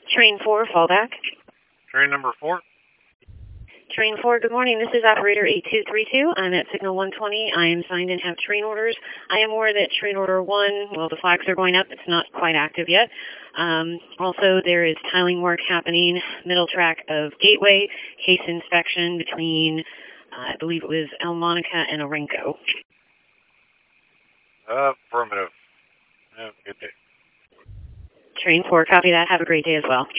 Train 4, fallback. Train number 4. Train 4, good morning. This is operator 8232. I'm at signal 120. I am signed and have train orders. I am aware that train order 1, well, the flags are going up. It's not quite active yet. Also, there is tiling work happening, middle track of Gateway, case inspection between, I believe it was El Monica and Orenco. Affirmative. Have a good day. Train 4, copy that. Have a great day as well.